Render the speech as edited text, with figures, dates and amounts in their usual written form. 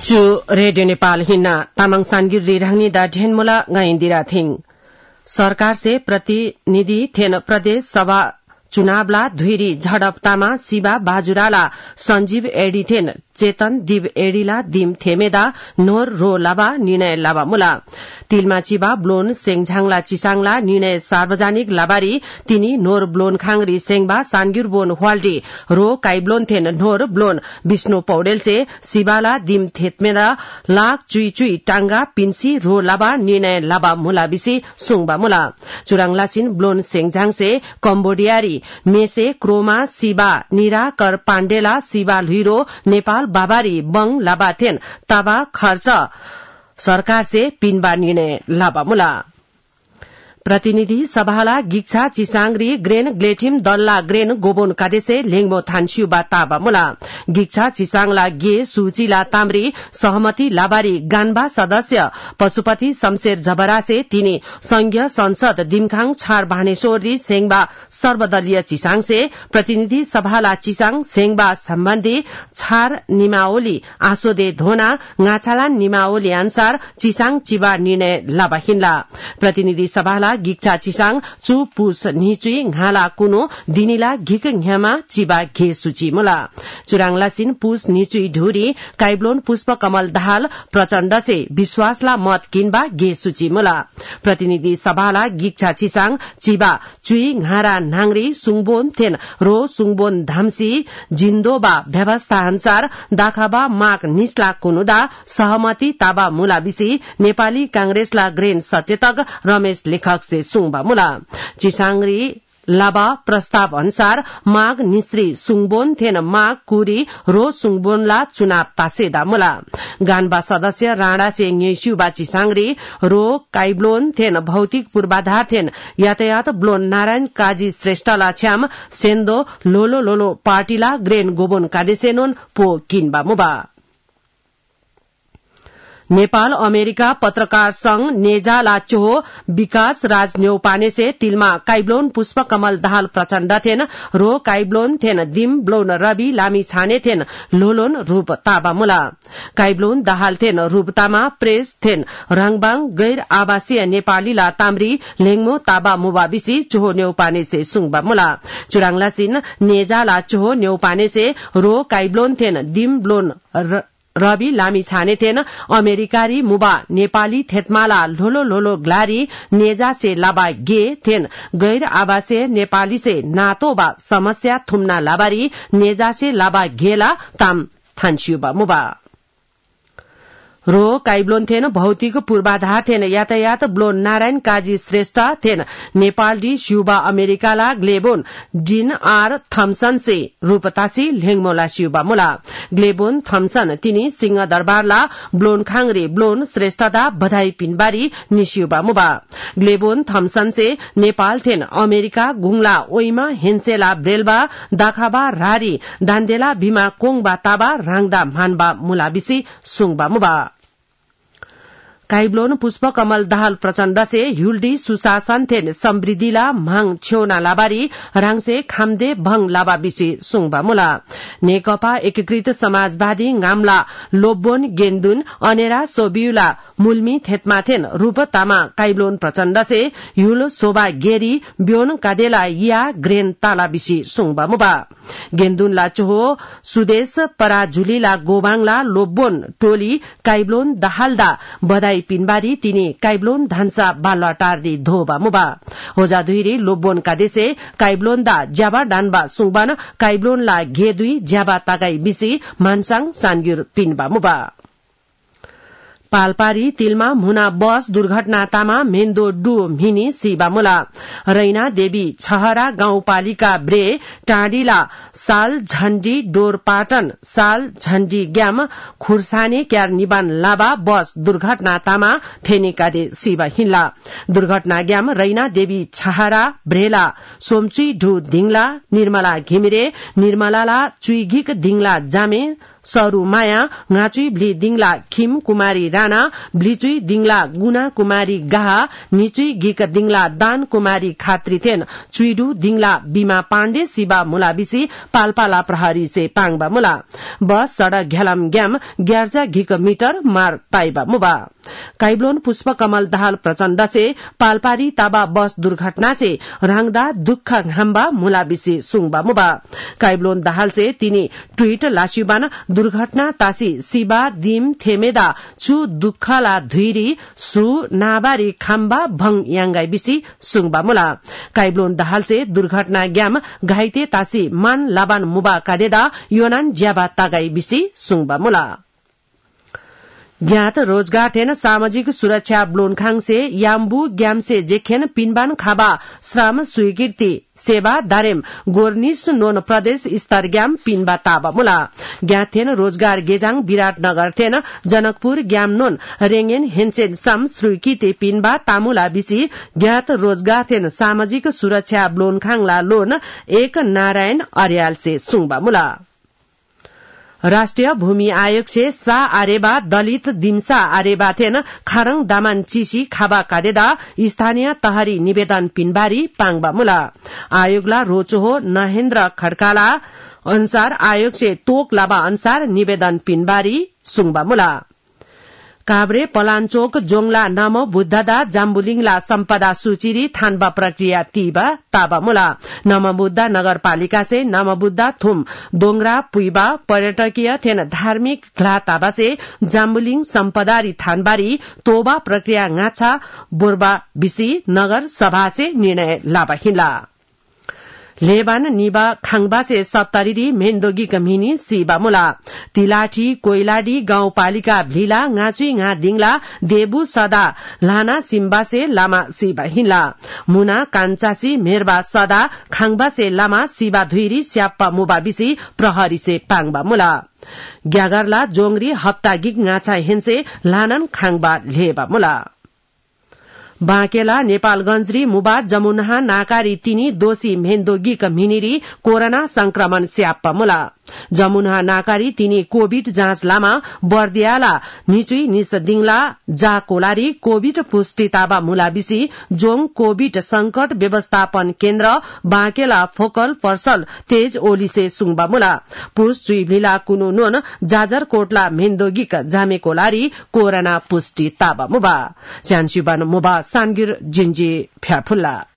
चु रेडियो नेपाल हिन्ना तामाङ सानगिर रिराङ्नी दा ढेनमुला गाइन्दिरा थिङ सरकार से प्रतिनिधि थेन प्रदेश सभा चुनावला धुइरी झडपतामा शिवा बाजुराला संजीव एडी थेन चेतन दिव एडीला दिम थेमेदा नोर रो लाबा निर्णय लाबा मुला तिलमा चिबा ब्लोन सेङझाङला चिसाङला निर्णय सार्वजनिक लाबारी तिनी नोर ब्लोन खाङरी सेङबा सानगिर बोन ह्वाल्डी रो काइब्लोन थेन नोर ब्लोन विष्णु पौडेल से शिवाला दिम थेतमेदा लाख चुई चुई टांगा पिन्सी रो लाबा निर्णय लाबा मुला बिसी सुङबा मुला चुराङलासिन ब्लोन सेङझाङ से कम्बोडियारी मेसे क्रोमा शिवा निराकर पाण्डेला शिवा लुइरो नेपाल बाबारी बङ लाबाथेन ताबा खर्च सरकार से पिनबा निर्णय लाबा मुला प्रतिनिधि सभाला गिक्छा चिसाङरी ग्रेन ग्लेठिम दल्ला ग्रेन गोबोन कादेसे लेङमो थान्सियुबा ताबा मुला गिक्छा चिसाङला गे सुचिला ताम्री सहमति लाबारी गान्बा सदस्य पशुपति शमशेर जबरासे तिनी संघीय संसद दिमखाङ छार बानेश्वरी सेङबा सर्वदलीय चिसाङ से प्रतिनिधि सभाला चिसाङ सेङबा सम्बन्धी छार निमाओली आसोदे धोना गाछालान निमाओली अनुसार चिसाङ चिबा निर्णय लाबा हिन्ला प्रतिनिधि सभाला गिक्छा चिसाङ चु पुस निचुई घाला कुनो दिनिला घिक घ्यामा चिबा घे सुची मुला चुराङलासिन पुस निचुई ढुरी काइब्लोन पुष्प कमल दाहाल प्रचण्ड से विश्वासला मत किनबा घे सुची मुला प्रतिनिधि सभाला गिक्छा चिसाङ चिबा चुई घारा नाङरी सुङबोन थेन रो सुङबोन धामसी जिन्दोबा व्यवस्था अनुसार दाखाबा माग निस्ला कुनुदा सहमति ताबा मुला बिसी नेपाली कांग्रेसला ग्रेन सचेतक रमेश लेखक से सुङबा मुला चिसाङरी लाबा प्रस्ताव अनुसार माग निश्री सुङबोन थेन माग कुरी रो सुङबोनला चुनाव पासेदा मुला गान्बा सदस्य राणा से न्येस्युबा चिसाङरी रो काइब्लोन थेन भौतिक पूर्वाधार थेन यातायात ब्लोन नारायण काजी श्रेष्ठला छ्याम सेन्दो लोलो लोलो पार्टीला ग्रेन गोबोन कादेसेनोन पो किनबा मुबा नेपाल अमेरिका पत्रकार संघ नेजा लाचोहो विकास राज न्यौपाने से तिलमा काइब्लोन पुष्प कमल दाहाल प्रचण्ड थेन रो काइब्लोन थेन दिम ब्लोन रवि लामी छाने थेन लोलोन रूप ताबा मुला काइब्लोन दाहाल थेन रूपतामा प्रेस थेन राङबाङ गैर आवासीय नेपालीला ताम्री लेङमो ताबा मुबा बिसी चोहो न्यौपाने से सुङबा मुला चुराङलासिन नेजा लाचोहो न्यौपाने से रो काइब्लोन थेन दिम ब्लोन रवि लामी छाने थेन अमेरिकारी मुबा नेपाली थेतमाला लोलो लोलो ग्लारी नेजा से लाबा गे थेन गैर आवासीय नेपाली से नातोबा समस्या थुम्ना लाबारी नेजा से लाबा गेला ताम थान्सियुबा मुबा रो काइब्लोन थेन भौतिक पूर्वाधार थेन यातायात ब्लोन नारायण काजी श्रेष्ठ थेन नेपाल डी स्युबा अमेरिकाला ग्लेबोन डिन आर थम्सन से रूपतासी लेङमोला स्युबा मुला ग्लेबोन थम्सन तिनी सिंह दरबारला ब्लोन खाङरे ब्लोन श्रेष्ठता बधाई पिनबारी निस्युबा मुबा ग्लेबोन थम्सन से नेपाल थेन अमेरिका गुङला ओइमा हेन्सेला ब्रेलबा दाखाबा रारी दान्देला भीमा कोङबा ताबा राङदा मानबा मुला बिसी सुङबा मुबा काइब्लोन पुष्प कमल दाहाल प्रचण्ड से ह्युल्डी सुशासन थेन समृद्धिला माङ छेउना लाबारी राङसे खामदे भङ लाबा बिसी सुङबा मुला नेकपा एकीकृत समाजवादी गामला लोब्बोन गेन्दुन अनेरा सोबियुला मुल्मी थेतमा थेन रूपतामा काइब्लोन प्रचण्ड से ह्युल सोबा गेरी ब्योन कादेला या ग्रेन ताला बिसी सुङबा मुबा गेन्दुनला चोहो सुदेश पराजुलीला गोबाङला लोब्बोन टोली काइब्लोन दाहालदा बधाई पिनबारी तिनी काइब्लोन धान्सा बालटार्दी धोबा मुबा होजा दुइरी लोब्बोन कादेसे काइब्लोन दा ज्याबा डान्बा सुङबान काइब्लोन ला घेदुई ज्याबा तागाई बिसी मानसाङ सानगिर पिनबा मुबा पालपारी तिलमा मुना बस दुर्घटनातामा मेन्दो डु मिनी सिबामुला रैना देवी छहरा गाउँपालिका ब्रे टाँडीला साल झण्डी डोरपाटन साल झण्डी ग्याम खुर्साने क्यार निबान लाबा बस दुर्घटनातामा थेनेकादे सिबा हिल्ला दुर्घटना ग्याम रैना देवी छहरा ब्रेला सोमचुई ढु दिङला निर्मला घिमिरे निर्मलाला चुइघिक दिङला जामे सरू माया ngaचुई भ्ली दिङला खिम कुमारी राणा भ्लिचुई दिङला गुना कुमारी गाहा निचुई गिक दिङला दान कुमारी खात्री थेन चुइडु दिङला बीमा पाण्डे शिवा मुलाबिसी पाल्पाला प्रहरी से पाङबा मुला बस सड़क घ्यालम ग्याम ग्यार्जा घिक मीटर मार ताइबा मुबा काइब्लोन पुष्प कमल दाहाल प्रचण्ड से पालपारी ताबा बस दुर्घटना से राङदा दुख घाम्बा मुलाबिसी सुङबा मुबा काइब्लोन दाहाल से तिनी ट्वीट लासिबान दुर्घटना तासी शिवा दिम थेमेदा छु दुखला धुइरी सु नाबारी खाम्बा भङ याङगाई बिसी सुङबा मुला काइब्लोन दाहाल से दुर्घटना ग्याम घाइते तासी मान लाबान मुबा कादेदा योनान ज्याबा तागाई बिसी सुङबा मुला ज्ञात रोजगार थेन सामाजिक सुरक्षा ब्लोनखाङ से याम्बु ग्यामसे जेखेन पिनबान खाबा श्रम स्वीकृति सेवा दारेम गोर्निस नोन प्रदेश स्तर ग्याम पिनबा ताबा मुला ज्ञात थेन रोजगार गेजाङ विराटनगर थेन जनकपुर ग्याम नोन रेंगेन हेन्सेन श्रम स्वीकृति पिनबा तामुला बिसी ज्ञात रोजगार थेन सामाजिक सुरक्षा ब्लोनखाङला लोन एक नारायण अर्याल से सुङबा मुला राष्ट्रिय भूमि आयोग से सा आरेबा दलित दिम्सा आरेबा थेन खारङ दामान चिसी खाबा कादेदा स्थानीय तहरी निवेदन पिनबारी पाङबा मुला आयोगला रोचोहो नहेन्द्र खड्काला अनुसार आयोग से तोक लाबा अनुसार निवेदन पिनबारी सुङबा मुला काभ्रे पलाञ्चोक जोङला नम बुद्धदा जाम्बुलिङला सम्पदा सुचिरी थान्बा प्रक्रिया तीबा ताबा मुला नम बुद्धा नगरपालिका से नम बुद्धा थुम दोंगरा पुइबा पर्यटकीय थेन धार्मिक घ्ला ताबा से जाम्बुलिङ सम्पदारी थानबारी तोबा प्रक्रिया गाछा बोर्बा बिसी नगर सभा से निर्णय लाबा हिला लेबान निबा खाङबा से 70 मेन्दोगी कमिनी सीबा मुला तिलाठी कोइलाडी गाउँपालिका भ्लीला गाचुई गा दिङला देबु सदा लाना सिम्बा से लामा सीबा हिला मुना कान्छासी मेरबा सदा खाङबा से लामा सीबा धुइरी स्याप्पा मुबा बिसी प्रहरी से पाङबा मुला ग्यागरला जोंगरी हप्ता गिग गाछा हेन्से लानन खाङबा लेबा मुला बाँकेला नेपालगंजरी मुबा जमुनहा नाकारी तिनी दोषी मेन्दोगी मिनिरी कोरोना संक्रमण स्याप्पा मुला जमुनहा नाकारी तिनी कोविड जाँच लामा बर्दियाला निचुई निस दिङला जा कोलारी कोविड पुष्टि ताबा मुलाबिसी जोङ कोविड संकट व्यवस्थापन केन्द्र बाँकेला फोकल पर्सल तेज ओली से सुङबा मुला पुष चुइभ्लीला कुनु नोन जाजर कोटला मेन्दोगी जामे कोलारी कोरोना पुष्टि ताबा मुबा च्यान्सिबान मुबा सानगिर जिन्जी फ्याफुल्ला